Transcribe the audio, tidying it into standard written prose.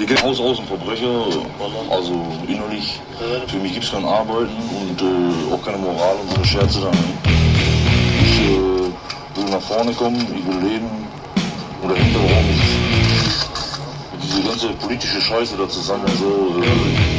Wir gehen aus ein Verbrecher, also innerlich. Für mich gibt es kein Arbeiten und auch keine Moral und so eine Scherze dann. Ich will nach vorne kommen, ich will leben und dahinter auch nicht diese ganze politische Scheiße da zusammen so.